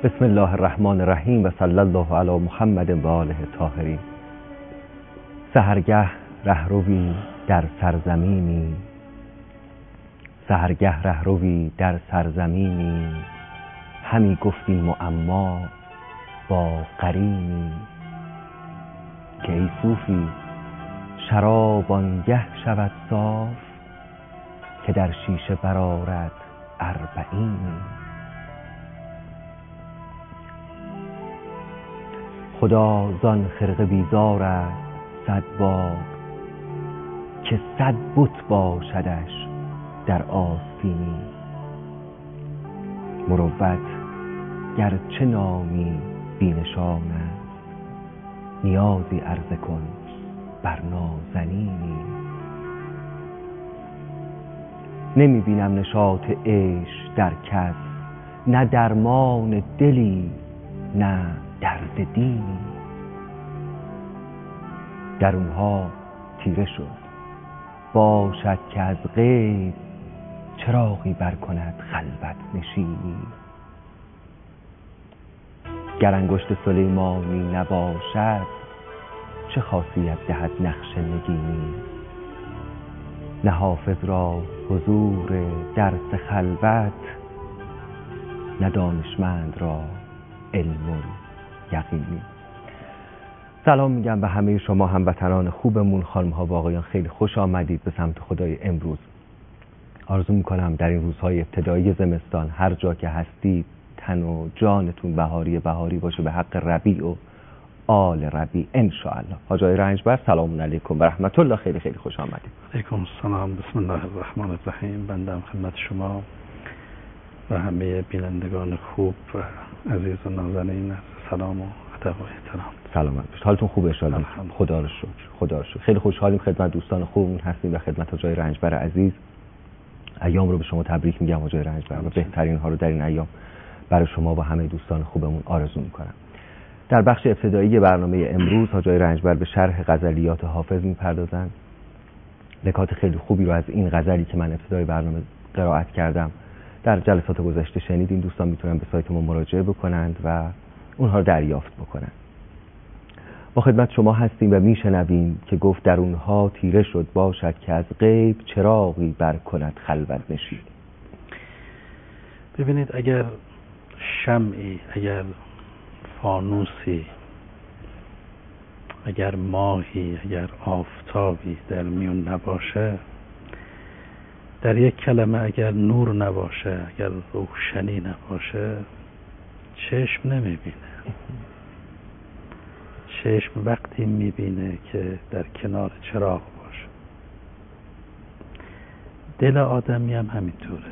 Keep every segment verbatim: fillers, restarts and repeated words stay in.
بسم الله الرحمن الرحیم و صلی الله علی محمد و آله الطاهرین. سحرگه رهروی در سرزمینی، سحرگه رهروی در سرزمینی، همی گفتیم معما با قرینی، که ای صوفی شراب آنگه شود صاف، که در شیشه برآرد اربعینی. خدا زان خرقه بیزار است صد بار، که صد بت باشدش در آستینی. مروت گرچه نامی بی نشان است، نیازی عرضه کن بر نازنینی. نمی بینم نشاط عیش در کس، نه درمان دلی نه درد دینی. در اونها تیره شد باشد که از غیب، چراغی بر کند خلوت نشینی. گر انگشت سلیمانی نباشد، چه خاصیت دهد نقش نگینی. نه حافظ را حضور درس خلوت، نه دانشمند را علم یقینی. سلام میگم به همه شما هموطنان خوبمون، خانم ها و آقایان، خیلی خوش آمدید به سمت خدای امروز. آرزو میکنم در این روزهای ابتدایی زمستان هر جا که هستید تن و جانتون بهاری بهاری باشه به حق ربیع و آل ربیع ان شاء الله. حاج آقای رنجبر سلام علیکم و رحمت الله، خیلی خیلی خوش آمدید. علیکم السلام. بسم الله الرحمن الرحیم. بنده خدمت شما و همه بینندگان خوب و عزیز و نازنین سلام و ادب و احترام. سلامت باشید. حالتون خوبه ان شاء الله؟ خدا رو شکر. خدا رو شکر. خیلی خوشحالیم خدمت دوستان خوبمون هستیم و خدمت حاج آقای رنجبر عزیز. ایام رو به شما تبریک میگم حاج آقای رنجبر و بهترین ها رو در این ایام برای شما و همه دوستان خوبمون آرزو میکنم. در بخش ابتدایی برنامه امروز حاج آقای رنجبر به شرح غزلیات حافظ میپردازند. نکات خیلی خوبی رو از این غزلی که من ابتدای برنامه قرائت کردم در جلسات گذشته شنیدین. دوستان میتونن به سایت ما مراجعه بکنند و اونها رو دریافت بکنند. ما خدمت شما هستیم و میشنویم که گفت در اونها تیره شد باشد که از غیب، چراغی بر کند خلوت نشین. ببینید، اگر شمعی، اگر فانوسی، اگر ماهی، اگر آفتابی در میون نباشه، در یک کلمه اگر نور نباشه، اگر روشنی نباشه، چشم نمیبینه. چشم وقتی میبینه که در کنار چراغ باشه. دل آدمی هم همینطوره.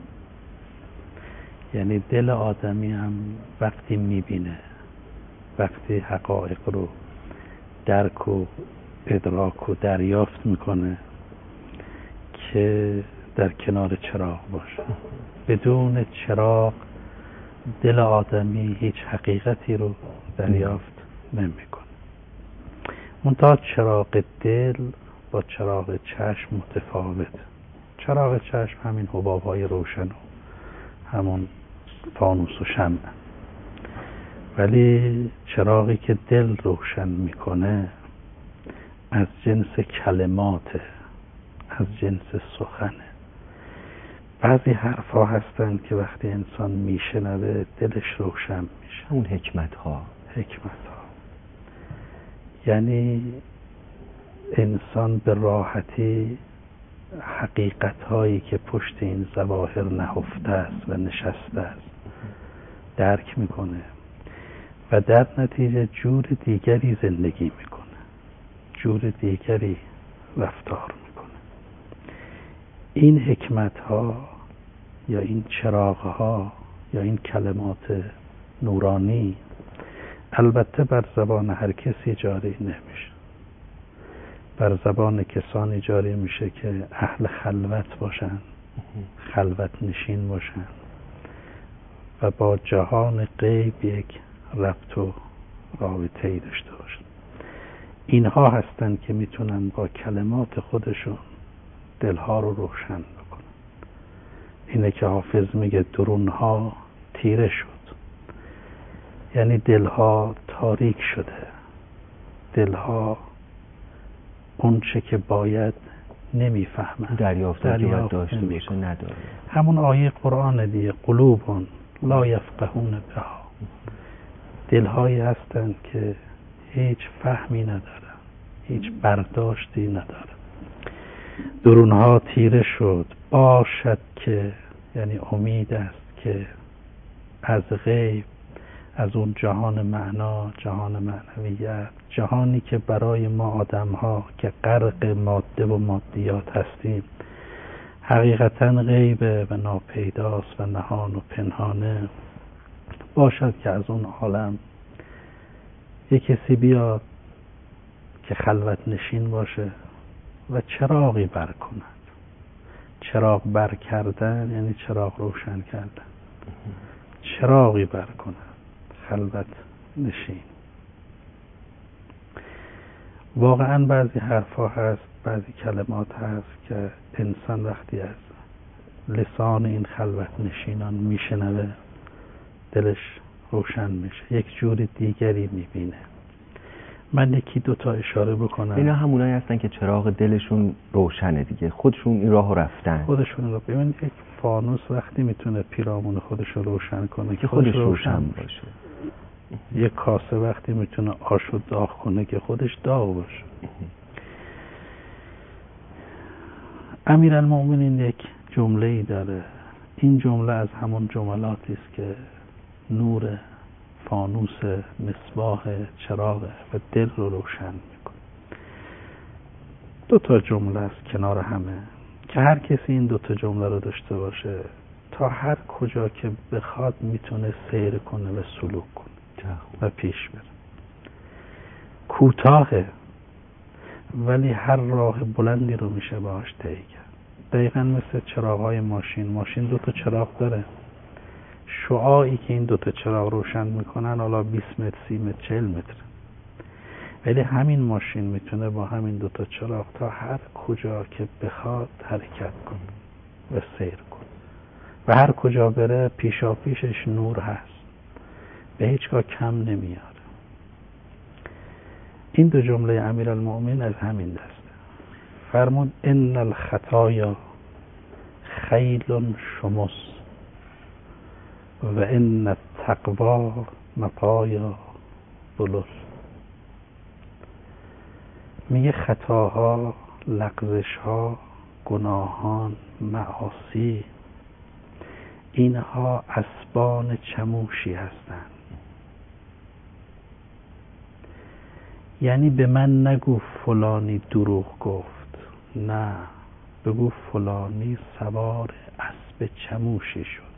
یعنی دل آدمی هم وقتی میبینه، وقتی حقایق رو درک و ادراک و دریافت میکنه که در کنار چراغ باشه. بدون چراغ دل آدمی هیچ حقیقتی رو دریافت نمیکنه. منتها چراغ دل با چراغ چشم متفاوته. چراغ چشم همین حباب‌های روشن و همون فانوس و شمع، ولی چراغی که دل روشن میکنه از جنس کلماته، از جنس سخنه. بعضی حرفا هستن که وقتی انسان میشنوه دلش روشن میشه. اون حکمت ها حکمت ها یعنی انسان به راحتی حقیقت هایی که پشت این ظواهر نهفته است و نشسته است درک میکنه و در نتیجه جور دیگری زندگی میکنه، جور دیگری رفتار میکنه. این حکمت ها یا این چراغ ها یا این کلمات نورانی البته بر زبان هر کسی جاری نمیشه. بر زبان کسانی جاری میشه که اهل خلوت باشن، خلوت نشین باشن و با جهان غیب یک ربط و رابطه‌ای داشته باشن. اینها هستن که میتونن با کلمات خودشون دلها رو روشن بکنن. اینه که حافظ میگه درونها تیره شد یعنی دلها تاریک شده، دلها اون چه که باید نمیفهمن، دریافت که باید داشته باشه نداره. همون آیه قرآن دیگه، قلوب لا یفقهون بها، دلهایی هستند که هیچ فهمی ندارن، هیچ برداشتی ندارن. درونها تیره شد، باشد که، یعنی امید است که از غیب، از اون جهان معنا، جهان معنویت، جهانی که برای ما آدم ها که غرق ماده و مادیات هستیم حقیقتا غیبه و ناپیداست و نهان و پنهانه، باشد که از اون عالم یک کسی بیاد که خلوت نشین باشه و چراغی بر کند. چراغ بر کردن یعنی چراغ روشن کردن، چراغی بر کند، خلوت نشین. واقعا بعضی حرفا هست، بعضی کلمات هست که انسان وقتی از لسان این خلوت نشینان میشنوه دلش روشن میشه، یک جور دیگری میبینه. من یکی دوتا اشاره بکنم. اینا همونایی هستن که چراغ دلشون روشنه دیگه، خودشون این راهو رفتن. خودشون رو ببین، یک فانوس وقتی میتونه پیرامون خودش رو روشن کنه که خودش خودش روشن, روشن باشه. یک کاسه وقتی میتونه آشو داغ کنه که خودش داغ باشه. امیرالمومنین یک جمله‌ای داره، این جمله از همون جملاتی است که نور فانوس مصباح چراغ و دل رو روشن میکنه. دو تا جمله است کنار همه که هر کسی این دو تا جمله رو داشته باشه تا هر کجا که بخواد میتونه سیر کنه و سلوک کنه و پیش بره. کوتاهه ولی هر راه بلندی رو میشه باهاش طی کرد. دقیقا مثل چراغ‌های ماشین. ماشین دو تا چراغ داره، شعاعی که این دو تا چراغ روشن میکنن حالا بیست متر، سی متر، چهل متر، ولی همین ماشین میتونه با همین دو تا چراغ تا هر کجا که بخواد حرکت کنه و سیر کنه و هر کجا بره پیشا پیشش نور هست، به هیچگاه کم نمیاره. این دو جمله امیرالمومنین از همین دسته. فرمود ان الخطایا خیل شمس و ان التقوا مطایا ظلل. میگه خطاها، لغزش‌ها، گناهان، معاصی، اینها اسبان چموشی هستند. یعنی به من نگو فلانی دروغ گفت، نه، بگو فلانی سوار اسب چموشی شد.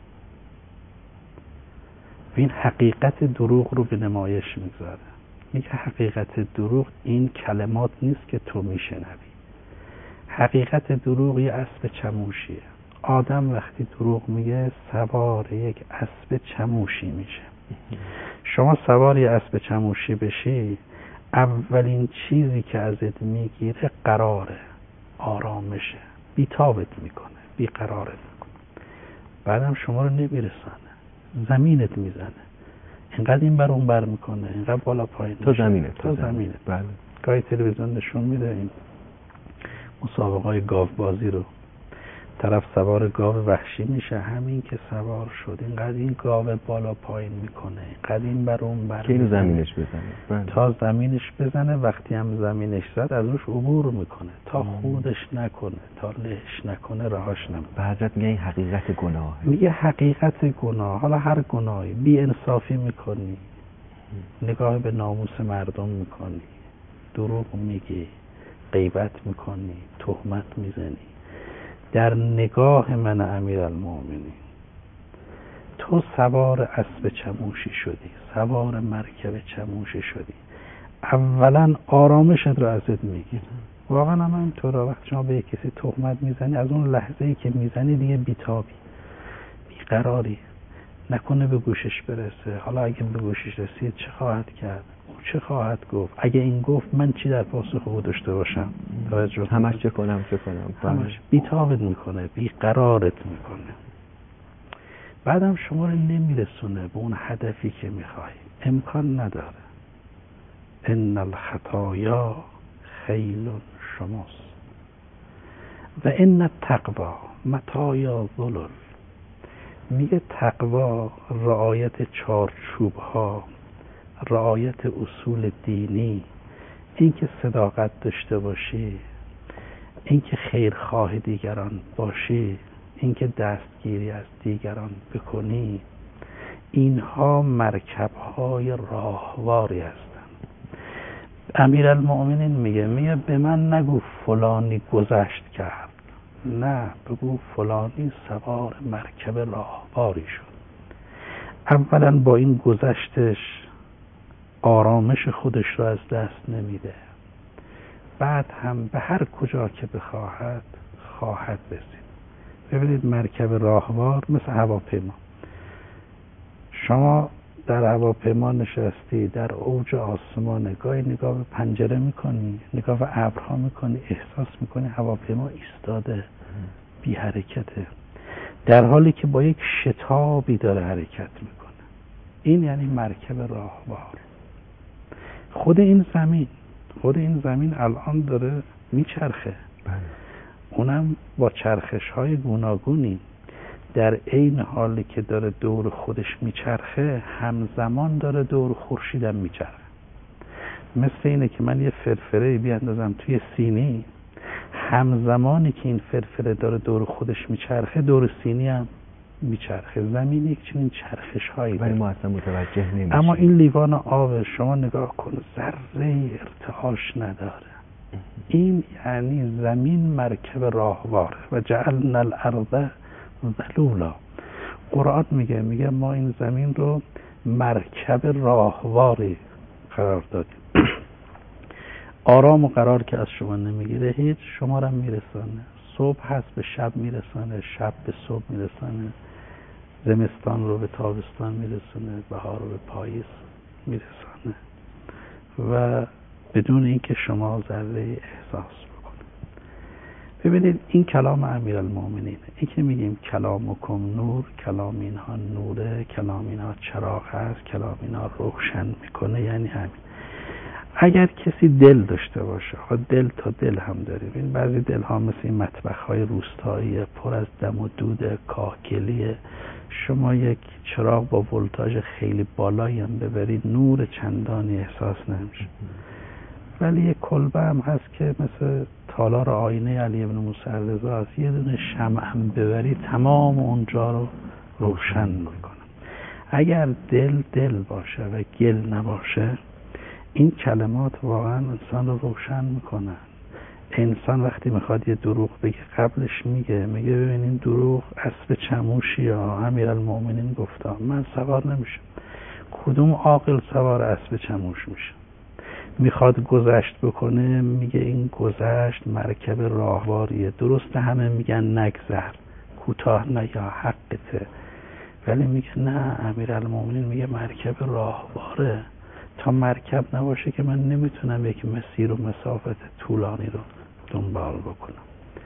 این حقیقت دروغ رو به نمایش میگذاره. میگه حقیقت دروغ این کلمات نیست که تو میشنوی. حقیقت دروغ یه اسب چموشیه. آدم وقتی دروغ میگه سوار یک اسب چموشی میشه. شما سوار یه اسب چموشی بشی، اولین چیزی که ازت میگیره قراره، آرامشه، بیتابت میکنه، بیقرارت میکنه، بعدم شما رو نمیرسانه، زمینت میزنه، اینقدر این بر اون بر میکنه، اینقدر بالا پایین تا زمینت تا زمینت. بله. گاهی تلویزیون نشون میده این مسابقه های گاو بازی رو، طرف سوار گاو وحشی میشه، همین که سوار شد اینقدر این گاو بالا پایین میکنه، اینقدر این بر اون بر که اینو زمینش بزنه بله. تا زمینش بزنه. وقتی هم زمینش زد از روش عبور میکنه، تا خودش نکنه، تا لهش نکنه، رهاش نمیکنه. به حضرت میگه این حقیقت گناه. میگه حقیقت گناه. حالا هر گناهی، بی انصافی میکنی، نگاه به ناموس مردم میکنی، دروغ میگی، غیبت میکنی، تهمت میزنی، در نگاه من امیرالمومنین تو سوار اسب چموشی شدی، سوار مرکب چموشی شدی. اولا آرامشت رو ازت میگیره. واقعا هم اینطوره. وقتی شما به کسی تهمت میزنی، از اون لحظه‌ای که میزنی دیگه بیتابی، بیقراری، نکنه به گوشش برسه. حالا اگه به گوشش رسید چه خواهد کرد؟ او چه خواهد گفت؟ اگه این گفت من چی در پاسخ او داشته باشم؟ توجه همش چه کنم چه کنم همش بیتابت میکنه، بیقرارت میکنه، بعدم شما رو نمیرسونه به اون هدفی که میخوای. امکان نداره. ان الخطایا خیل شمس و ان التقوا مطایا ذلل. میگه تقوا رعایت چارچوب ها، رعایت اصول دینی، اینکه صداقت داشته باشی، اینکه خیرخواه دیگران باشی، اینکه دستگیری از دیگران بکنی، اینها مرکب‌های راهواری هستند. امیرالمؤمنین میگه میگه به من نگو فلانی گذشت کرد، نه، بگو فلانی سوار مرکب راهواری شد. اولا با این گذشتش آرامش خودش رو از دست نمیده، بعد هم به هر کجا که بخواهد خواهد رسید. ببینید مرکب راهوار مثل هواپیما، شما در هواپیما نشستی در اوج آسمان، نگاهی نگاه به پنجره میکنی، نگاه به ابرها میکنی، احساس میکنی هواپیما ایستاده بی حرکته، در حالی که با یک شتابی داره حرکت میکنه. این یعنی مرکب راهوار. خود این زمین خود این زمین الان داره میچرخه، اونم با چرخش های گوناگونی، در عین حالی که داره دور خودش میچرخه همزمان داره دور خورشیدم میچرخه. مثل اینه که من یه فرفره بیاندازم توی سینی، همزمانی که این فرفره داره دور خودش میچرخه دور سینی هم میچرخه. زمین یک چنین چرخش هایی ولی ما اصلا متوجه نمیشیم. اما این لیوان آب شما نگاه کن، ذره ارتعاش نداره. این یعنی زمین مرکب راهواره. و جعلنا الارض ذلولا. قرآن میگه میگه ما این زمین رو مرکب راهواری قرار دادیم. آرام و قرار که از شما نمیگیره، هیچ شما رو میرسانه. صبح هست به شب میرسانه، شب به صبح میرسانه، زمستان رو به تابستان میرسونه، بهار رو به پاییز میرسانه و بدون اینکه شما ذره احساس بکنید. ببینید این کلام امیرالمؤمنینه. این که میگیم کلامکم نور، کلام اینها نوره، کلام اینها چراغ هست، کلام اینها روشن میکنه، یعنی همین. اگر کسی دل داشته باشه، دل تا دل هم داریم، این بعضی دل ها مثل این مطبخ های روستایی پر از دم و دود کاهگلیه، شما یک چراغ با ولتاژ خیلی بالایی هم ببرید نور چندانی احساس نمیشه. ولی یک کلبه هم هست که مثل تالار آینه علی ابن موسی رضا است، یه دونه شمع هم ببری تمام اونجا رو روشن میکنه. اگر دل دل باشه و گل نباشه، این کلمات واقعا انسان رو روشن میکنن. انسان وقتی میخواد یه دروغ بگه قبلش میگه میگه ببینین دروغ اسب چموشی ها، امیرالمؤمنین گفتا من سوار نمیشم. کدوم عاقل سوار اسب چموش میشه؟ میخواد گذشت بکنه میگه این گذشت مرکب راهواریه. درسته همه میگن نگذر، کوتاه نیا، حقته، ولی میگه نه، امیرالمؤمنین میگه مرکب راهواره. تا مرکب نباشه که من نمیتونم یک مسیر و مسافت طولانی رو دنبال بکنم.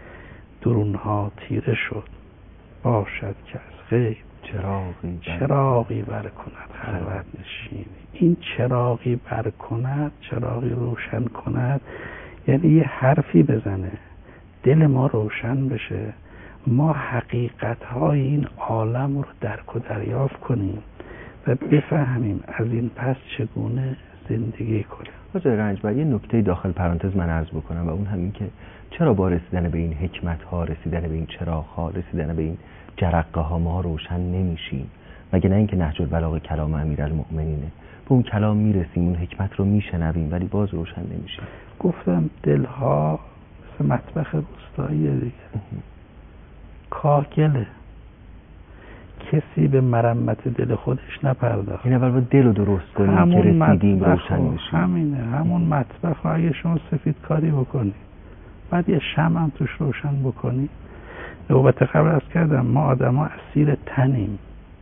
درونها تیره شد، باشد که از غیب چراغی چراغی بر کند خلوت نشینی. این چراغی بر کند، چراغی روشن کند، یعنی یه حرفی بزنه دل ما روشن بشه، ما حقیقت های این عالم رو درک و دریافت کنیم و بفهمیم از این پس چگونه زندگی کنیم. آقای رنجبر، یه نکته داخل پرانتز من عرض بکنم و اون همین که چرا با رسیدن به این حکمت ها، رسیدن به این چراغ ها، رسیدن به این جرقه ها ما روشن نمیشیم؟ مگه نه اینکه نهج البلاغه کلام امیرالمؤمنینه، به اون کلام میرسیم، اون حکمت رو میشنویم ولی باز روشن نمیشیم. گفتم دلها مثل مطبخ روستاییه دیگه، کاهگله. کسی به مرمت دل خودش نپرداخت. این اول باید دل رو درست کنیم که رسیدیم روشن بشیم. همینه، همون مطبخ رو اگه شما سفید کاری بکنی، بعد یه شمع هم توش روشن بکنی. نوبت قبل عرض کردم ما آدم ها اسیر تنیم،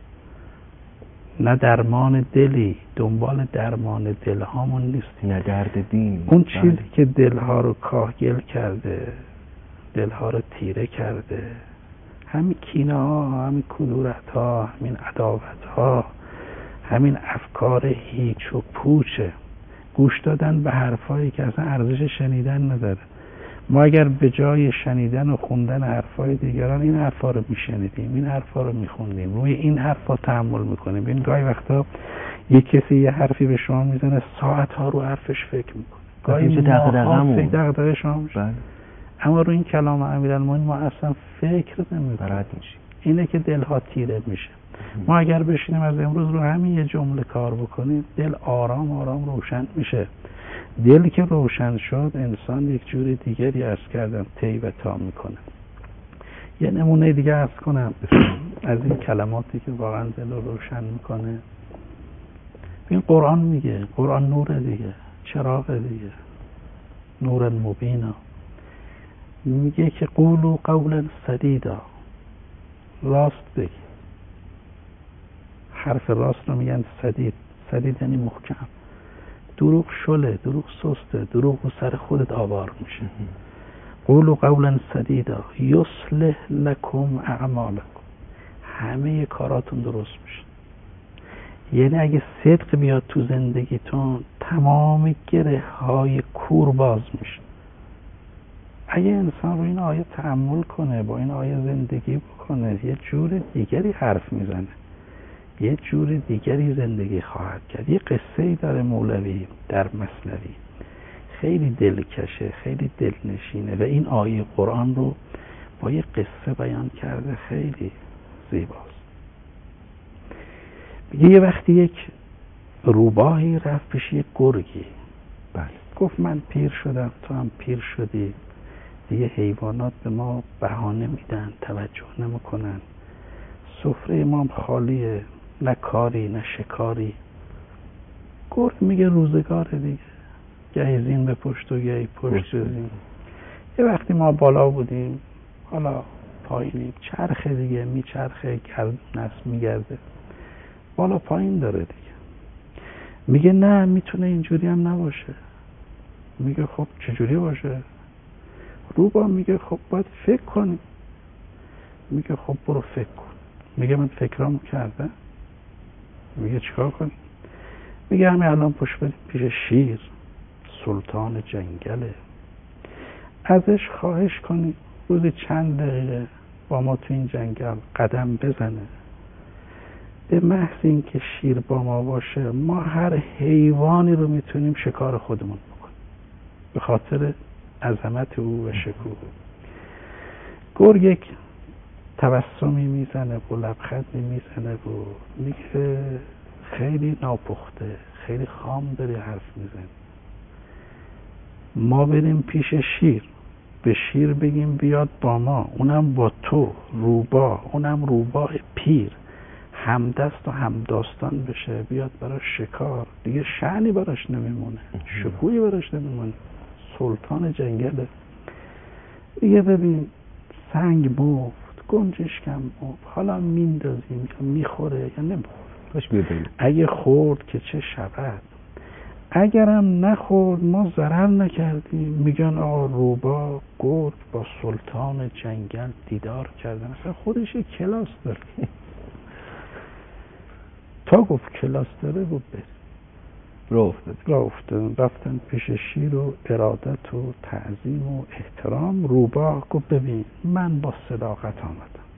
نه درمان دلی، دنبال درمان دل هامون نیستیم، نه درد دین. اون چیزی که دل ها رو کاهگل کرده، دل ها رو تیره کرده، همین کینه ها، همین کدورت ها، همین عداوت ها، همین افکار هیچ و پوچه، گوش دادن به حرفایی که اصلا ارزش شنیدن نداره. ما اگر به جای شنیدن و خوندن حرفای دیگران این حرفا رو میشنیدیم، این حرفا رو میخوندیم، روی این حرفا تحمل میکنیم. ببین گاهی وقتا یک کسی یه حرفی به شما میزنه، ساعت ها رو حرفش فکر میکنه، گاهی میشه دغدغه‌مون دغدغه شما میشه. بله. اما روی این کلام امیرالمومنین ما اصلا فکر نمیکنیم، راحت میشیم. اینه که دلها تیره میشه. ما اگر بشینیم از امروز رو همین یه جمله کار بکنیم، دل آرام آرام روشن میشه. دل که روشن شد انسان یک جور دیگری عرض کردم طی و تا میکنه. یه نمونه دیگه عرض کنم از این کلماتی که واقعا دل رو روشن میکنه. این قرآن میگه، قرآن نور دیگه، چراغ دیگه، نور مبینا. میگه که قولوا قولا سدیدا، راست بگی. حرف راست رو میگن سدید. سدید یعنی محکم. دروغ شله، دروغ سسته، دروغ رو سر خودت آوار میشه. قولوا قولا سدیدا یصلح لکم اعمالکم، همه کاراتون درست میشه. یعنی اگه صدق بیاد تو زندگیتون، تمام گره های کور باز میشه. اگه انسان رو این آیه تأمل کنه، با این آیه زندگی بکنه، یه جور دیگری حرف میزنه، یه جور دیگری زندگی خواهد کرد. یه قصه ای داره مولوی در مثنوی، خیلی دلکشه، خیلی دلنشینه و این آیه قرآن رو با یه قصه بیان کرده، خیلی زیباست. میگه یه وقتی یک روباهی رفت پیش یک گرگی. بله. گفت من پیر شدم، تو هم پیر شدی، دیگه حیوانات به ما بهانه میدن، توجه نمیکنن، سفره ما هم خالیه، نه کاری نه شکاری. گرگ میگه روزگاره دیگه، گهی زین به پشت و گهی پشت به زین. یه وقتی ما بالا بودیم، حالا پایینیم، چرخه دیگه، میچرخه، گردون است میگرده، بالا پایین داره دیگه. میگه نه، میتونه اینجوری هم نباشه. میگه خب چجوری باشه؟ روبا میگه خب باید فکر کنی. میگه خب برو فکر کن. میگه من فکرامو کردم. میگه چیکار کنی؟ میگه همین الان پشت بریم پیش شیر، سلطان جنگله، ازش خواهش کنی روزی چند دقیقه با ما تو این جنگل قدم بزنه. به محض این که شیر با ما باشه، ما هر حیوانی رو میتونیم شکار خودمون بکنیم به خاطر عظمت او و شکوه. گرگ یک تبسمی میزنه و لبخندی میزنه و میگه خیلی ناپخته، خیلی خام داری حرف میزنی. ما بریم پیش شیر، به شیر بگیم بیاد با ما، اونم با تو روبا، اونم روباه پیر، همدست و همداستان بشه، بیاد براش شکار. دیگه شأنی براش نمیمونه، شکوهی براش نمیمونه، سلطان جنگله. دیگه ببین سنگ مفت، گنجشکم مفت، حالا میندازیم یا میخوره یا نمیخوره. اگه خورد که چه شود، اگرم نخورد ما ضرر نکردیم. میگن آقا روبا گرگ با سلطان جنگل دیدار کردن، اصلا خودش یک کلاس داره. تا گفت کلاس داره گفت بریم. راه افتاد. راه افتادن، رفتن پیش شیر و ارادت و تعظیم و احترام. روبا گفت ببین من با صداقت آمدم،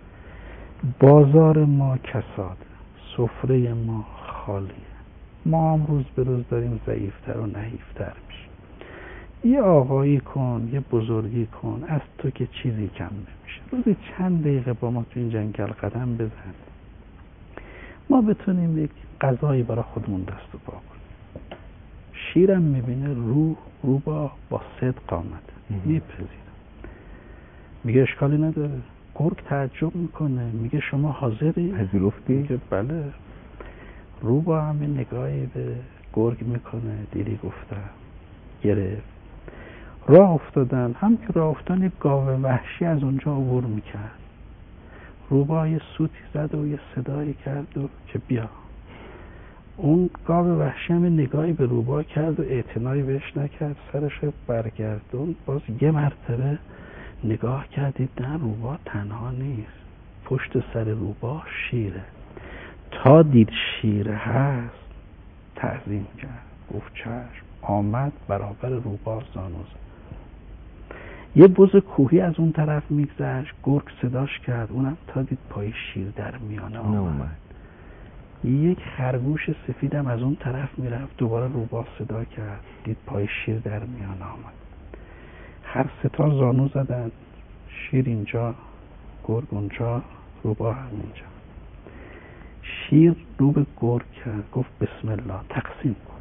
بازار ما کساد، سفره ما خالیه، ما هم روز به روز داریم ضعیفتر و نحیفتر میشیم. یه آقایی کن، یه بزرگی کن، از تو که چیزی کم نمیشه. روزی چند دقیقه با ما تو این جنگل قدم بزن، ما بتونیم یک غذایی برای خودمون دست و پا کنیم. شیرم میبینه رو رو با با صدق آمده، میپذیره، میگه اشکالی نداره. گرگ تعجب میکنه، میگه شما حاضری؟ پذیرفتی؟ میگه بله. رو با همه نگاهی به گرگ میکنه، دیدی گفتم، گرفت. راه افتادن، هم که راه افتادن یک گاو وحشی از اونجا عبور میکرد. روبا یه سوتی زد و یه صدایی کرد و که بیا. اون گاو وحشی هم نگاهی به روبا کرد و اعتنایی بهش نکرد، سرش برگردون. باز یه مرتبه نگاه کردید، نه روبا تنها نیست، پشت سر روبا شیره. تا دید شیر هست تعظیم کرد، گفت چشم. آمد برابر روباه زانو زد. یه بز کوهی از اون طرف میگذشت، گرگ صداش کرد، اونم تا دید پای شیر در میانه آمد. یک خرگوش سفیدم از اون طرف میرفت، دوباره روباه صدا کرد، دید پای شیر در میانه آمد. هر سه تا زانو زدن، شیر اینجا، گرگ اونجا، روباه هم اینجا. شیر رو به گرگ کرد، گفت بسم الله، تقسیم کن.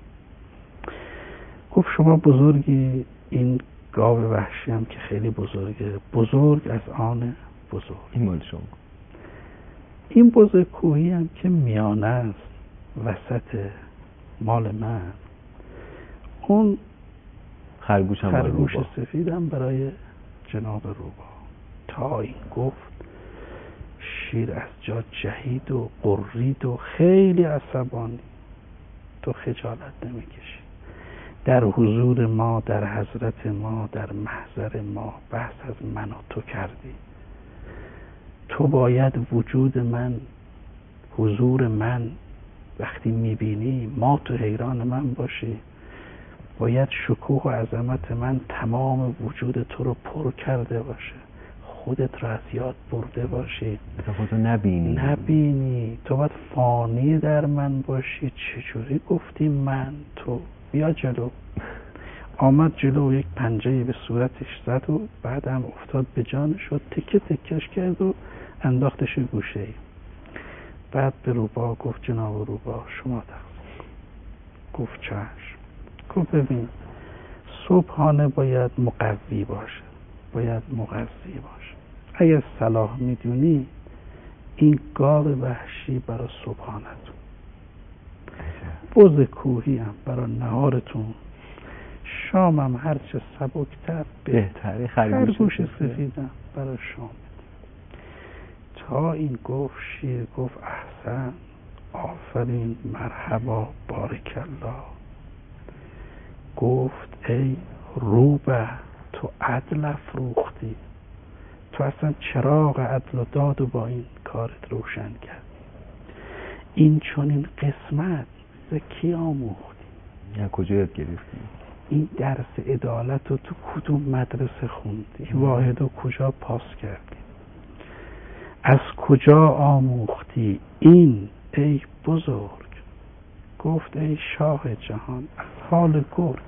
گفت شما بزرگی، این گاو وحشی هم که خیلی بزرگه، بزرگ از آن بزرگ. این مال شما. این بز کوهی هم که میانه است، وسط مال من. اون خرگوش هم خرگوش سفیدم برای جناب روباه. تا این گفت شیر از جا جهید و قرید و خیلی عصبانی. تو خجالت نمیکشی؟ در حضور ما، در حضرت ما، در محضر ما بحث از من و تو کردی. تو باید وجود من، حضور من وقتی میبینی ما تو حیران من باشی. باید شکوه و عظمت من تمام وجود تو رو پر کرده باشه، خودت رو از یاد برده باشی، تو خودتو نبینی نبینی تو باید فانی در من باشی. چجوری گفتی من تو؟ بیا جلو. آمد جلو، یک پنجه‌ای به صورتش زد و بعد هم افتاد به جانش و تکه تکش کرد و انداختش گوشه ای. بعد به روباه گفت جناب روباه شما تقسیم. گفت چشم. گفت ببین، صبحانه باید مقوی باشه، باید مغذی باشه. اگر صلاح میدونی این گاو وحشی برای صبحانتون، بز کوهی هم برای نهارتون، شامم هرچه سبکتر بهتره، خرگوش سفیدم برای شام. تا این گفت شیر گفت احسن، آفرین، مرحبا، بارک الله. گفت ای روبه، تو عدل افروختی، تو اصلا چراغ عدل و داد و با این کارت روشن کرد. این چون این قسمت کی آموختی؟ یا کجا یاد گرفتی؟ این درس عدالت رو تو کدوم مدرسه خوندی؟ واحد رو کجا پاس کردی؟ از کجا آموختی این ای بزرگ؟ گفت ای شاه جهان، از حال گرگ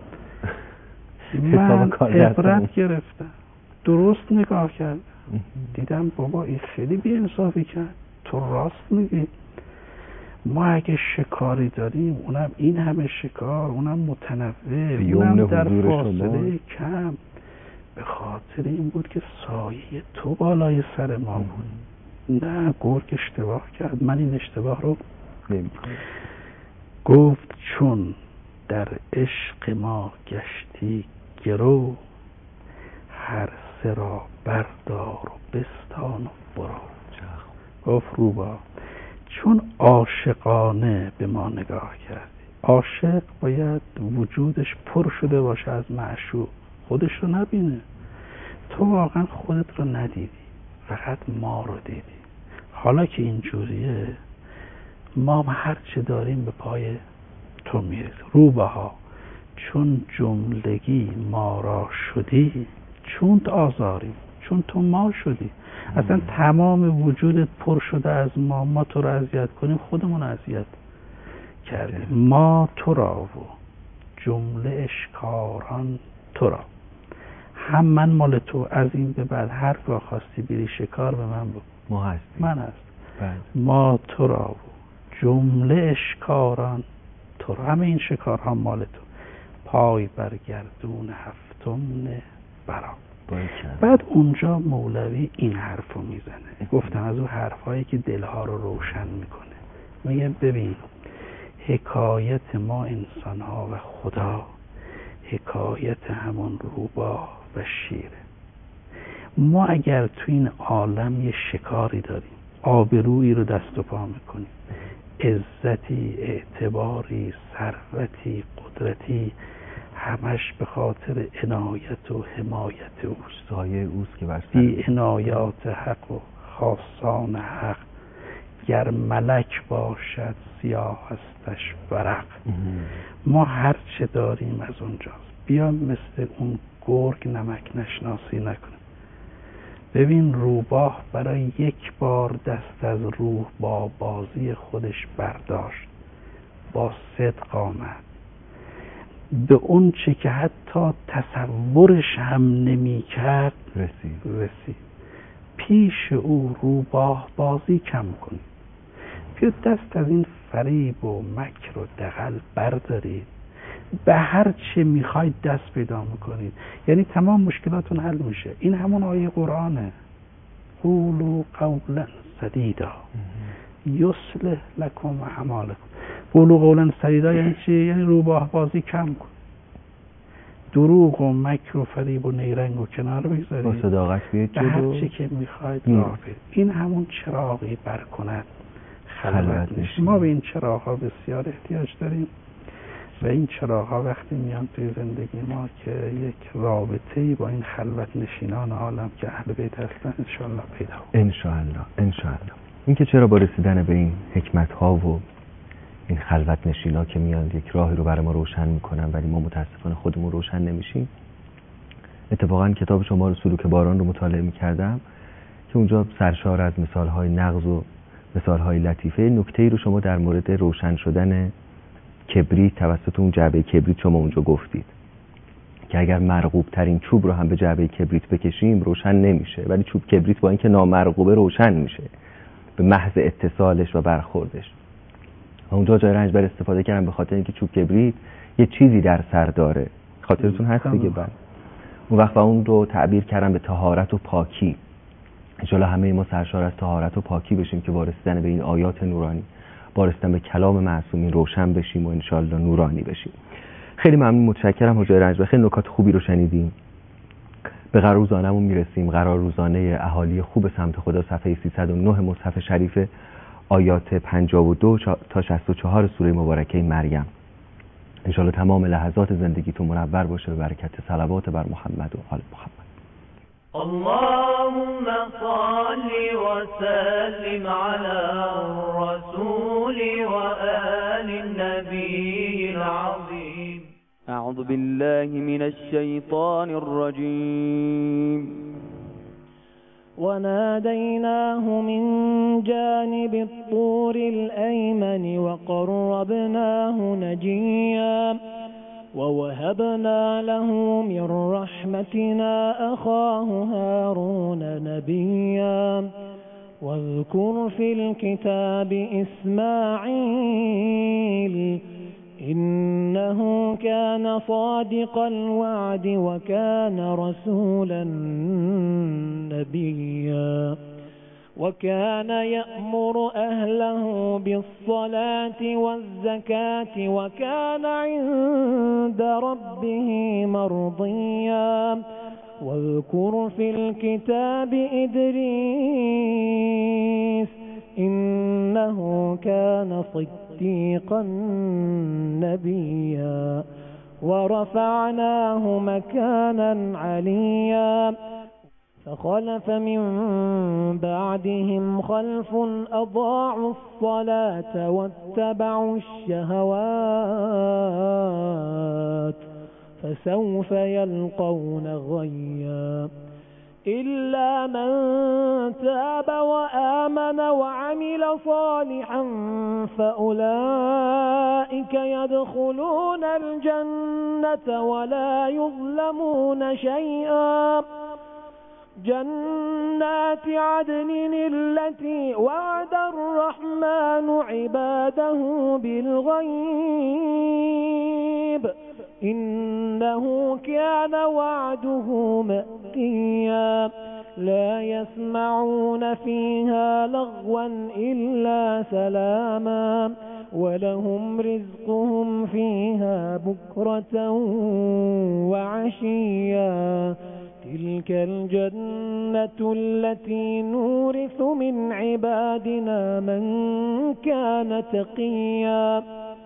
من عبرت گرفتم، درست نگاه کردم، دیدم بابا این خیلی بی‌انصافی کرد. تو راست میگی، ما اگه شکاری داریم اونم این همه شکار، اونم متنوع، اونم در فاصله کم، به خاطر این بود که سایه تو بالای سر ما بود. نه، گرگ اشتباه کرد، من این اشتباه رو نمی‌کنم. گفت چون در عشق ما گشتی گرو، هر سه را بردار و بستان و برو. گفت روباه چون عاشقانه به ما نگاه کردی. عاشق باید وجودش پر شده باشه از معشوق، خودش رو نبینه. تو واقعا خودت رو ندیدی، فقط ما رو دیدی. حالا که اینجوریه، ما هر چه داریم به پای تو میرسه. روبها چون جملگی ما را شدی، چون آزاری، چون تو ما شدی. اصلا تمام وجودت پر شده از ما، ما تو رو اذیت کنیم خودمون اذیت کردیم. ما تو را و جمله اشکاران تو را، هم من مال تو، از این به بعد هرگاه خواستی بری شکار به من بگو، ما هستیم، من هست. بله. ما تو را و جمله اشکاران تو را، همه این شکارها مال تو. پای برگردون هفتم نه برا. بعد اونجا مولوی این حرف رو میزنه، گفتم از اون حرفایی که دلها رو روشن میکنه. میگه ببین، حکایت ما انسان ها و خدا حکایت همون روباه و شیره. ما اگر تو این عالم یه شکاری داریم، آبرویی رو دست و پا میکنیم، عزتی، اعتباری، ثروتی، قدرتی، همش به خاطر عنایت و حمایت اوست. سایه اوست که بر بی عنایات حق و خاصان حق گر ملک باشد سیاه هستش ورق. ما هر چه داریم از اونجاست. بیا مثل اون گرگ نمک نشناسی نکنیم. ببین روباه برای یک بار دست از روح با بازی خودش برداشت، با صدق آمد به اون چه که حتی تصورش هم نمی کرد رسید. رسید. پیش او روباه بازی کم کنید. بیا دست از این فریب و مکر و دغل بردارید، به هر چه میخواید دست پیدا میکنید، یعنی تمام مشکلاتون حل میشه. این همون آیه قرآنه، قولوا قولا سدیدا یصلح لکم اعمالکم. قولوا قولا سدیدا یعنی چی؟ یعنی روباه بازی کم کن، دروغ و مکر و فریب و نیرنگ و کنار بگذارید، با صداقت بیاید به هر چی که میخواید راه برید. این همون چراغی برکند خلوت نشین. ما به این چراغ ها بسیار احتیاج داریم و این چراغ ها وقتی میان توی زندگی ما که یک رابطه‌ای با این خلوت نشینان عالم که اهل بیت هستن انشاءالله پیدا کنیم. انشاءالله انشاءالله. این که چرا با رسیدن به این حکمت ها و این خلوت نشینا که میان یک راهی رو برای ما روشن میکنن ولی ما متاسفانه خودمون روشن نمیشیم. اتفاقا کتاب شما رو سلوک باران رو مطالعه میکردم که اونجا سرشار از مثال های نغز و مثال های لطیفه. نکته‌ای رو شما در مورد روشن شدن کبریت توسط اون جعبه کبریت شما اونجا گفتید که اگر مرغوب ترین چوب رو هم به جعبه کبریت بکشیم روشن نمیشه، ولی چوب کبریت با اینکه نامرغوبه روشن میشه به محض اتصالش و برخوردش. و اونجا جای رنج بر استفاده کردم به خاطر اینکه چوب کبریت یه چیزی در سر داره، خاطرتون هست دیگه. بعد اون وقت اون رو تعبیر کردم به طهارت و پاکی. انشالله همه ما سرشار از طهارت و پاکی بشیم که با رسیدن به این آیات نورانی، با رسیدن به کلام معصومین روشن بشیم و انشالله نورانی بشیم. خیلی ممنون، متشکرم حاج رنج. خیلی نکات خوبی رو شنیدیم. به قرار روزانه‌مون میرسیم. قرار روزانه اهالی خوب سمت خدا، صفحه سیصد و نه مصحف شریف، آیات پنجاه و دو تا شصت و چهار سوره مبارکه مریم. انشالله تمام لحظات زندگیتون منور باشه به برکت صلوات بر محمد و آل محمد. اللهم صل وسلم على الرسول وآل النبي العظيم. أعوذ بالله من الشيطان الرجيم. وناديناه من جانب الطور الأيمن وقربناه نجيا ووهبنا له من رحمتنا أخاه هارون نبيا واذكر في الكتاب إسماعيل إنه كان صادق الوعد وكان رسولا نبيا وكان يأمر أهله بالصلاة والزكاة وكان عند ربه مرضيا واذكر في الكتاب إدريس إنه كان صديقا نبيا ورفعناه مكانا عليا فخلف من بعدهم خلف أضاعوا الصلاة واتبعوا الشهوات فسوف يلقون غيا إلا من تاب وآمن وعمل صالحا فأولئك يدخلون الجنة ولا يظلمون شيئا جنات عدن التي وعد الرحمن عباده بالغيب إنه كان وعده مأتيا لا يسمعون فيها لغوا إلا سلاما ولهم رزقهم فيها بكرة وعشيا تلك الجنة التي نورث من عبادنا من كان تقيا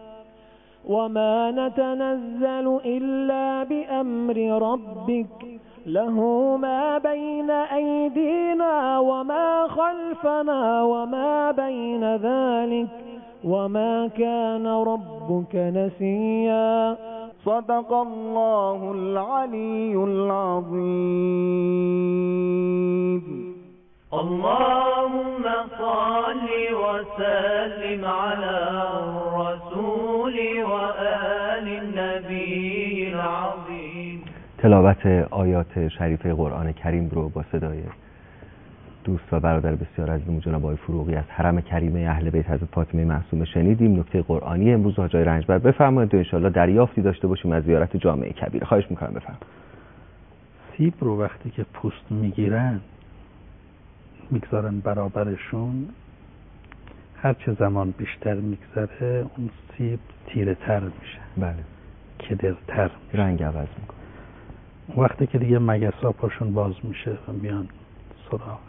وما نتنزل إلا بأمر ربك له ما بين أيدينا وما خلفنا وما بين ذلك وما كان ربك نسيا. صدق الله العلي العظيم. اللهم صل وسلم على الرسول وآل النبي العظيم. تلاوت آیات شریفه قرآن کریم رو با صدای دوست و برادر بسیار عزیزمون جناب آقای فروغی از حرم کریمه اهل بیت حضرت فاطمه معصومه شنیدیم. نکته قرآنی امروز حاج آقای رنجبر بفرمایید و ان شاءالله دریافتی داشته باشیم از زیارت جامع کبیر. خواهش می‌کنم بفرمایید. سیب رو وقتی که پوست میگیرن میگذارن برابرشون، هر چه زمان بیشتر میگذره اون سیب تیره تر میشه، بله، کدرتر، رنگ عوض میکنه. وقتی که دیگه مگسا پاشون باز میشه و میان سراغش.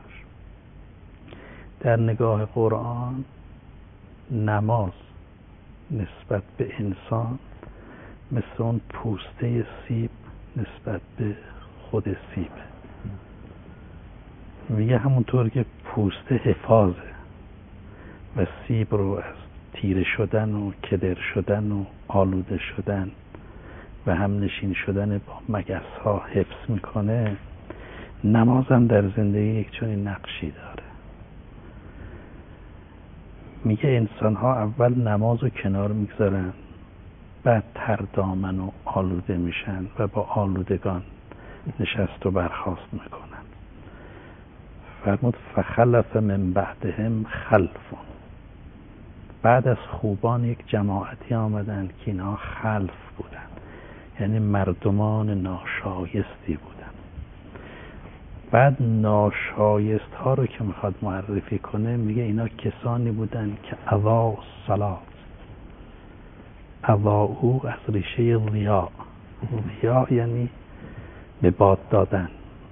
در نگاه قرآن نماز نسبت به انسان مثل اون پوسته سیب نسبت به خود سیبه. میگه همونطور که پوسته حفاظه و سیب رو از تیره شدن و کدر شدن و آلوده شدن و هم نشین شدن با مگس ها حفظ میکنه، نماز هم در زندگی یک چنین نقشی داره. میگه انسان ها اول نماز رو کنار میگذارن، بعد تر دامن و آلوده میشن و با آلودگان نشست و برخاست میکنن. فرمود فخلف من بعدهم خلفون، بعد از خوبان یک جماعتی آمدن که اینها خلف بودن، یعنی مردمان ناشایستی بودن. بعد ناشایست ها رو که میخواد معرفی کنه میگه اینا کسانی بودن که اضاعوا الصلاة. اضاعوا از ریشه ضیاء، ضیاء یعنی به باد دادن،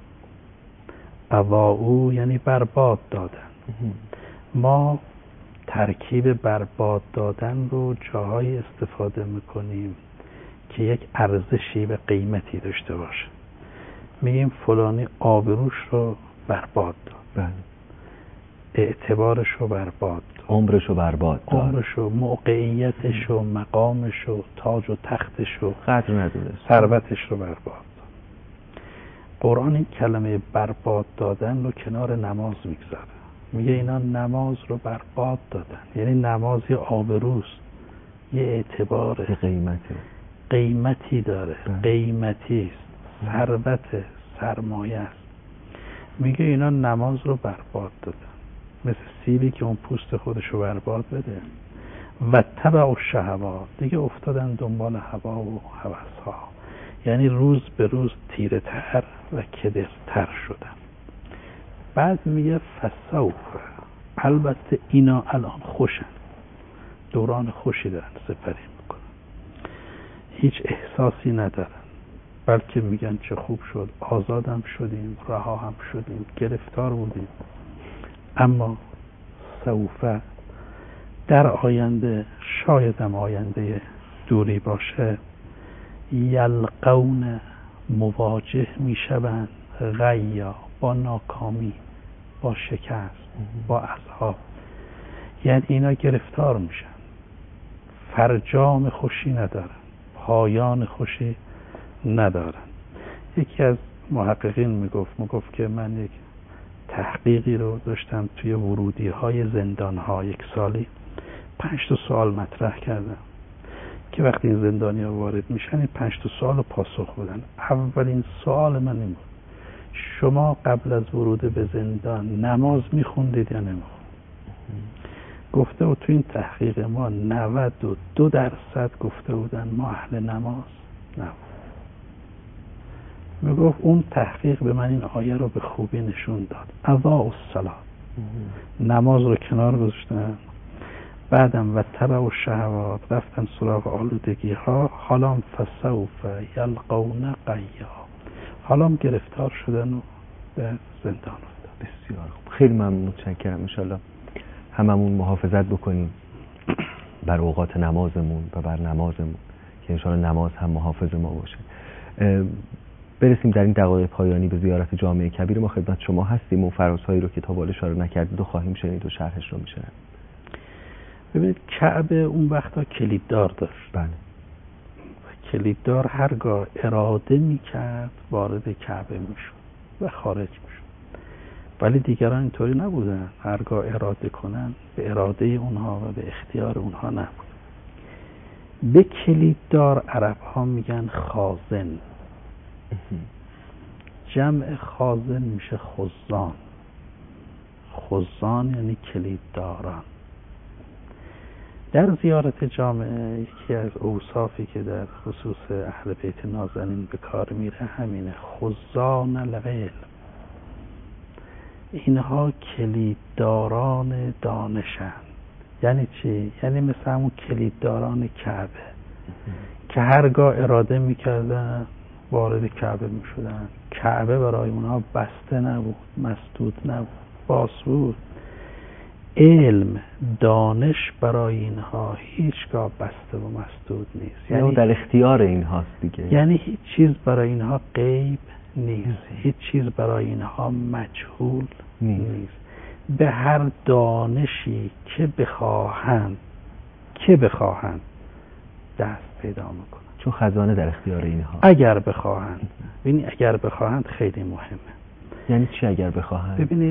اضاعوا یعنی برباد دادن. ما ترکیب برباد دادن رو جاهای استفاده میکنیم که یک ارزشی و قیمتی داشته باشه. میگیم فلانی آبروش رو برباد داد، اعتبارش رو برباد داد، عمرش رو برباد داد، عمرش رو، موقعیتش رو، مقامش رو، تاج و تختش رو، قدر ندونست، ثروتش رو برباد داد. قرآن این کلمه برباد دادن رو کنار نماز میگذاره. میگه اینا نماز رو برباد دادن، یعنی نماز یه آبروست، یه اعتباره، یه قیمته، قیمتی داره، قیمتی است، ثروت، سرمایه است. میگه اینا نماز رو برباد دادن، مثل سیبی که اون پوست خودش رو برباد بده. و تبع الشهوات، دیگه افتادن دنبال هوا و هوس‌ها، یعنی روز به روز تیره تر و کدرتر شدن. بعد میگه فسوف، البته اینا الان خوشن، دوران خوشی دارن سپری میکنن، هیچ احساسی ندارن، بلکه میگن چه خوب شد، آزادم شدیم، رها هم شدیم، گرفتار بودیم. اما سوف در آینده، شاید هم آینده دوری باشه، یلقون مواجه میشوند غیا، با ناکامی، با شکست، با عذاب. یعنی اینا گرفتار میشن، فرجام خوشی ندارن، پایان خوشی ندارن. یکی از محققین میگفت میگفت که من یک تحقیقی رو داشتم توی ورودی های زندان ها، یک سالی پنج تا سوال مطرح کردم که وقتی این زندانی ها وارد میشن این پنج تا سوال رو پاسخ بدن. اولین سوال من این بود: شما قبل از ورود به زندان نماز میخوندید یا نمیخوندید؟ گفته و تو این تحقیق ما نود و دو درصد گفته بودن ما اهل نماز نبود. میگفت اون تحقیق به من این آیه رو به خوبی نشون داد. اضاعوا الصلاة، نماز رو کنار گذاشتن، بعدم و تبع الشهوات، رفتن سراغ آلودگی ها. حالا فسوف یلقون غیا، حالا گرفتار شدن و به زندان افتادن. بسیار خوب، خیلی ممنون، متشکرم. ان شاءالله هممون محافظت بکنیم بر اوقات نمازمون و بر نمازمون که ان شاءالله نماز هم محافظ ما باشه. برسیم در این دقایق پایانی به زیارت جامع کبیر. ما خدمت شما هستیم و فرازهایی رو که تا بالا اشاره نکردید و خواهیم شنید و شرحش رو میشنویم. ببینید کعبه اون وقتا کلیددار داشت. بله. کلیددار هرگاه اراده میکرد وارد کعبه میشد و خارج میشد، ولی دیگران اینطوری نبودن. هرگاه اراده کنن به اراده اونها و به اختیار اونها نبود. به کلیددار عرب ها میگن خازن. جمع خازن میشه خزان. خزان یعنی کلیدداران. در زیارت جامعه یکی از اوصافی که در خصوص اهل بیت نازنین به کار میره همینه، خزان العلم. اینها کلیدداران دانشن. یعنی چی؟ یعنی مثل همون کلیدداران کعبه که هرگاه اراده میکردن وارد کعبه میشدن. کعبه برای اونها بسته نبود، مسدود نبود، باز بود. علم، دانش برای اینها هیچگاه بسته و مسدود نیست. یعنی در اختیار اینهاست دیگه. یعنی هیچ چیز برای اینها غیب نیست، هیچ چیز برای اینها مجهول نیست, نیست. به هر دانشی که بخواهند که بخواهند دست پیدا میکنن، چون خزانه در اختیار اینها. اگر بخواهند. ببینید اگر بخواهند خیلی مهمه. یعنی چی اگر بخواهند؟ ببینید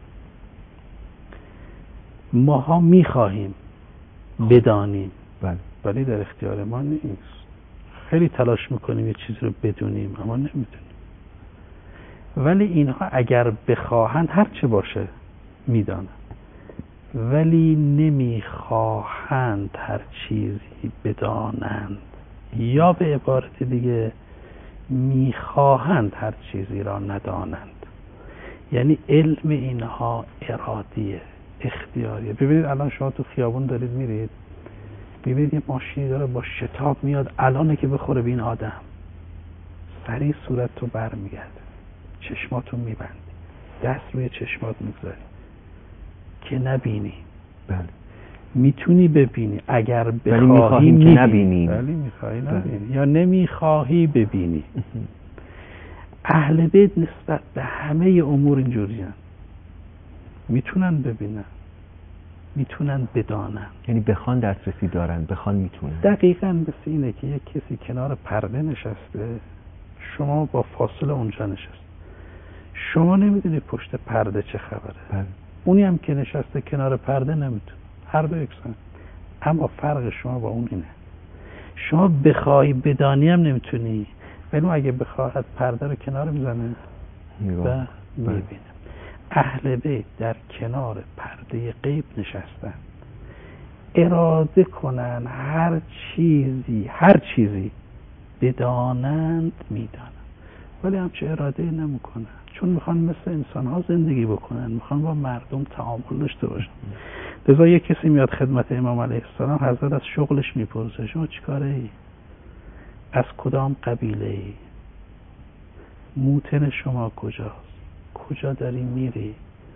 ماها میخواهیم بدانیم، بله، ولی در اختیار ما نیست. خیلی تلاش میکنیم یه چیز رو بدونیم اما نمیدونیم. ولی اینها اگر بخواهند هر چه باشه میدانند، ولی نمیخواهند هر چیزی بدانند، یا به عبارت دیگه میخواهند هر چیزی را ندانند. یعنی علم اینها ارادیه، اختیاریه. ببینید الان شما تو خیابون دارید میرید، ببینید یه ماشینی داره با شتاب میاد، الانه که بخوره به این آدم، سریع صورت تو بر میگرده، چشماتو میبندی، دست روی چشمات میگذاری که نبینی. بله. میتونی ببینی اگر بخواهی، ولی میخواهیم که نبینیم. ولی میخواهی نبینی یا نمیخواهی ببینی. اهل بیت نسبت به همه امور اینجوریان، میتونن ببینن، میتونن بدانن. یعنی بخوان دسترسی دارن، بخوان میتونن. دقیقاً مثل اینه که یک کسی کنار پرده نشسته، شما با فاصله اونجا نشست، شما نمیدونی پشت پرده چه خبره. بله. اونی هم که نشسته کنار پرده نمیتونه. هر دو یکسان، اما فرق شما با اون اینه، شما بخوای بدانی هم نمیتونی، ولی اون اگه بخواهد پرده رو کنار میزنه و میبینه. اهل بیت در کنار پرده غیب نشستن، اراده کنن هر چیزی هر چیزی بدانند میدانند، ولی همچه اراده نمیکنن، چون میخوان مثل انسان ها زندگی بکنن، میخوان با مردم تعامل داشته باشن. لذا یک کسی میاد خدمت امام علیه السلام، حضرت از شغلش میپرسه شما چیکاره ای؟ از کدام قبیله ای؟ موطن شما کجاست؟ کجا داری میری؟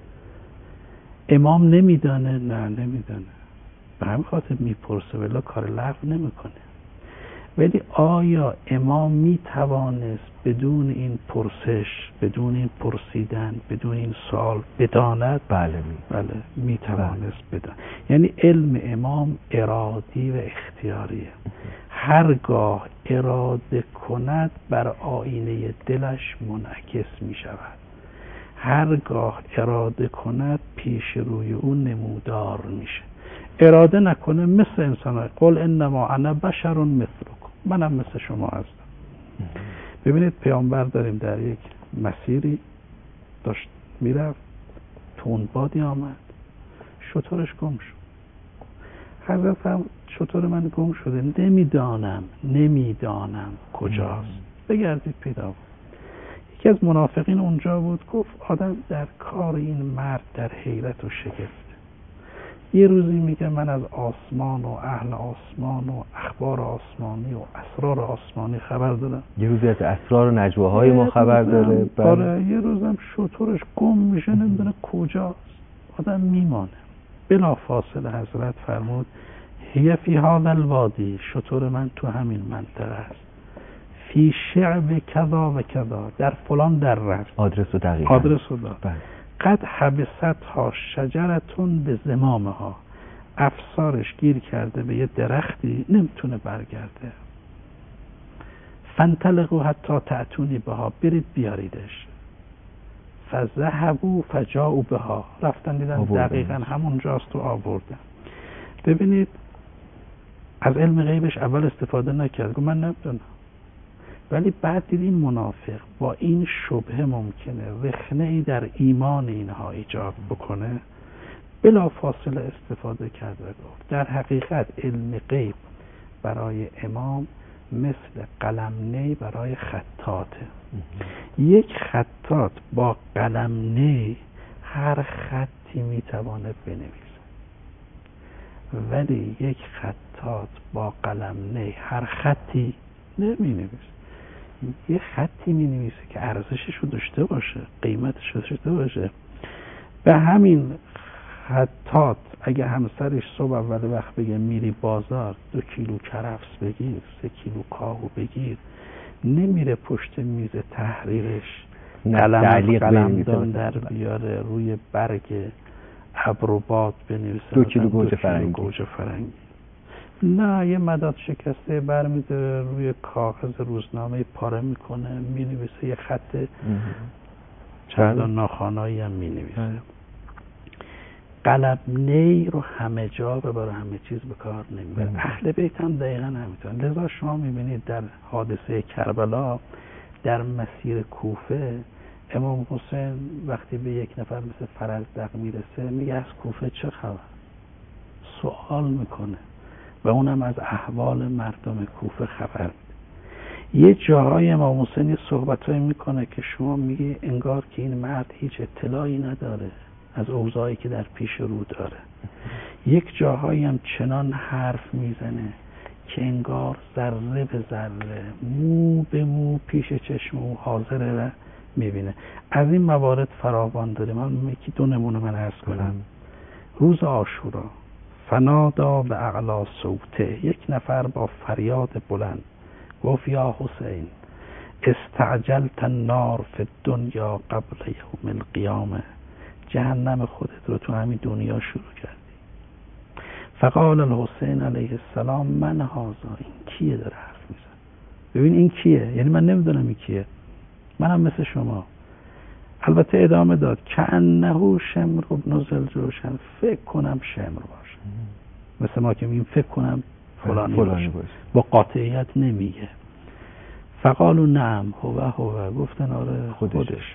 امام نمیدانه؟ نه نمیدانه، به همین خاطر میپرسه، ولی کار لغو نمیکنه. ولی آیا امام میتوانست بدون این پرسش، بدون این پرسیدن، بدون این سوال بداند؟ بله می بله میتوانست بداند. یعنی علم امام ارادی و اختیاریه. هرگاه اراده کند بر آینه دلش منعکس می شود، هرگاه اراده کند پیش روی اون نمودار میشه. اراده نکنه مثل انسان های قل انما انا بشر مثلکم، منم مثل شما هستم. ببینید پیامبر داریم در یک مسیری داشت میرفت، تندبادی آمد، شترش گم شد. حضرت هم شتر من گم شده، نمیدانم نمیدانم کجاست، بگردید پیدا بود. یکی از منافقین اونجا بود، گفت آدم در کار این مرد در حیرت و شگفت. یه روزی میگه من از آسمان و اهل آسمان و اخبار آسمانی و اسرار آسمانی خبر دارم. یه روزی از اسرار و نجواهای ما خبر داره. آره یه روزم شترش گم میشه، نمیدونه کجاست. آدم میمانه. بلا فاصله حضرت فرمود هی فی هذا الوادی، شتر من تو همین منطقه است. فی شعب کذا و کذا، در فلان در رفت، آدرس و دقیقاً آدرس رو داد. بله. قد حبستها شجرتون به زمامها، افسارش گیر کرده به یه درختی نمیتونه برگرده. فانطلقوا حتی تأتونی بها، برید بیاریدش. فذهبوا فجاءوا بها، رفتن دیدن دقیقاً همونجاست و آوردن. ببینید از علم غیبش اول استفاده نکرد، گفت من نمیدونم، ولی بعد دید این منافق با این شبهه ممکنه رخنه ای در ایمان اینها ایجاد بکنه، بلا فاصله استفاده کرد و گفت در حقیقت علم غیب برای امام مثل قلمنی برای خطاته. یک خطات با قلمنی هر خطی میتواند بنویسه، ولی یک خطات با قلمنی هر خطی نمی نویسه. یه خطی می نویسه که ارزشش رو داشته باشه، قیمتش رو داشته باشه. به همین خطات اگه همسرش صبح اول وقت بگه میری بازار دو کیلو کرفس بگیر، سه کیلو کاهو بگیر، نمیره پشت میز تحریرش قلم قلمدان در بیاره روی برگ ابر و باد بنویسه دو کیلو گوجه فرنگی. گوجه فرنگی. نه، یه مداد شکسته برمی‌داره روی کاغذ روزنامه پاره میکنه، مینویسه یه خط چندان ناخوانایی هم مینویسه. قلم نی رو همه جا و برای همه چیز به کار نمیبره. اهل بیت هم دقیقا همینطور. لذا شما میبینید در حادثه کربلا در مسیر کوفه امام حسین وقتی به یک نفر مثل فرزدق میرسه میگه از کوفه چه خبر؟ سوال میکنه و اونم از احوال مردم کوفه خبر میده. یه جاهای امام حسین یه صحبتایی میکنه که شما میگه انگار که این مرد هیچ اطلاعی نداره از اوضاعی که در پیش رو داره. یک جاهایی هم چنان حرف میزنه که انگار ذره به ذره، مو به مو پیش چشم او حاضره و میبینه. از این موارد فراوان داره. من یکی دو نمونه من عرض کنم. روز عاشورا فنادا به اعلی صوته، یک نفر با فریاد بلند گفت یا حسین استعجلت النار فی الدنیا قبل یوم القیامه، جهنم خودت رو تو همین دنیا شروع کردی. فقال الحسین علیه السلام من هذا، این کیه داره حرف میزنه؟ ببین این کیه، یعنی من نمیدونم این کیه، منم مثل شما. البته ادامه داد کأنه شمر بن ذوالجوشن، فکر کنم شمر باشه، مثل ما که میگیم فکر کنم فلانی باشه. باشه با قاطعیت نمیگه. فقالوا نعم هو هو، گفتن آره خودش, خودش.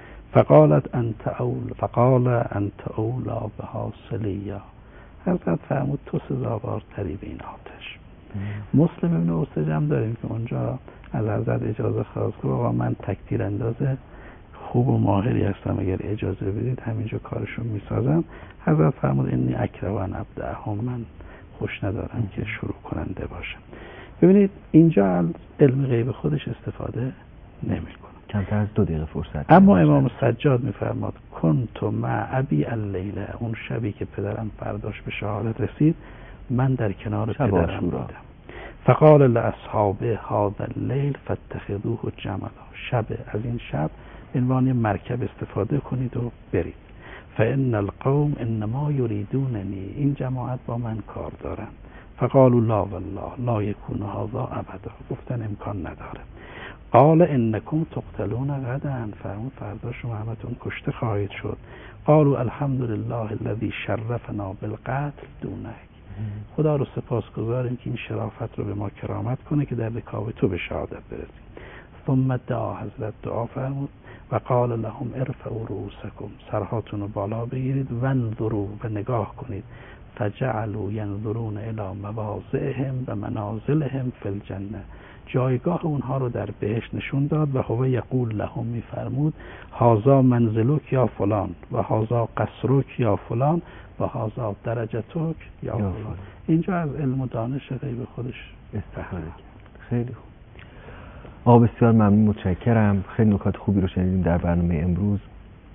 فقالت انت اول فقال انت اولا بها صلیا، حضرت فرمود تو سزاوارتری به این آتش. مسلم ابن اوسجم داریم که اونجا از حضرت اجازه خواست که آقا من تکتیر اندازه خوب و ماهری هستم، اگر اجازه بدید همینجا کارشون میسازم. حضرت فرمود انی اکره ان ابدأهم، من خوش ندارم که شروع کننده باشم. ببینید اینجا علم غیب خودش استفاده نمیکنه. کمتر از دو دقیقه فرصت. اما امام سجاد میفرماد کنت مع ابی اللیله، اون شبی که پدرم فرداش به شهادت رسید من در کنار پدرم بودم. فقال لاصحابه هذا اللیل فاتخذوه جملا، شب از این شب عنوان مرکب استفاده کنید و برید. فان القوم انما یریدوننی، این جماعت با من کار دارن. فقالوا لا والله لا یکون هذا ابدا، گفتن امکان نداره. قال انکم تقتلون غدا، فرمود فردا شما همتون کشته خواهید شد. قالوا الحمد لله الذي شرفنا بالقتل دونک، خدا رو سپاسگزاریم که این شرافت رو به ما کرامت کنه که در رکاب تو به شهادت برسیم. ثم دعا، حضرت دعا فرمود و قال لهم ارفعوا رؤوسکم، سرهاتون رو بالا بگیرید، وانظروا، و نگاه کنید. فجعلوا ينظرون الى مواضعهم و منازلهم فی الجنه، جایگاه اونها رو در بهشت نشون داد. و هو یقول لهم، میفرمود هذا منزلک یا فلان و هذا قصرک یا فلان و هذا درجتک یا فلان. اینجا از علم و دانش غیب خودش استفاده کرد. خیلی خوب. آقا بسیار ممنون، متشکرم. خیلی نکات خوبی رو شنیدیم در برنامه امروز.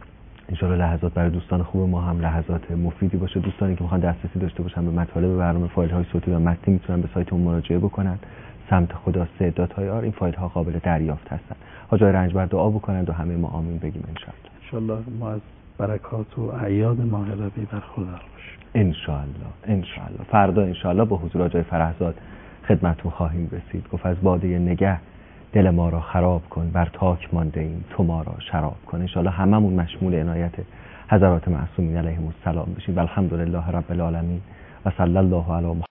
انشالله لحظات برای دوستان خوب ما هم لحظات مفیدی باشه. دوستانی که میخوان دسترسی داشته باشن به مطالب برنامه، فایل های صوتی و متنی میتونن به سایتمون مراجعه بکنن. سمت خدا سه دات های آر. این فایل ها قابل دریافت هستن. حاج آقای رنجبر دعا بکنند و همه ما آمین بگیم انشالله. انشالله ما از برکات و اعیاد ماه ربیع برخوردار باشیم انشالله. انشالله فردا انشالله با حضور حاج آقای فرهزاد خدمتتون خواهیم رسید. گفت از باده نگه دل ما را خراب کن، بر تاک مانده ایم تو ما را شراب کن. انشالله هممون مشمول عنایت حضرات معصومین علیهم السلام بشیم. والحمدلله رب العالمین و صلی الله علی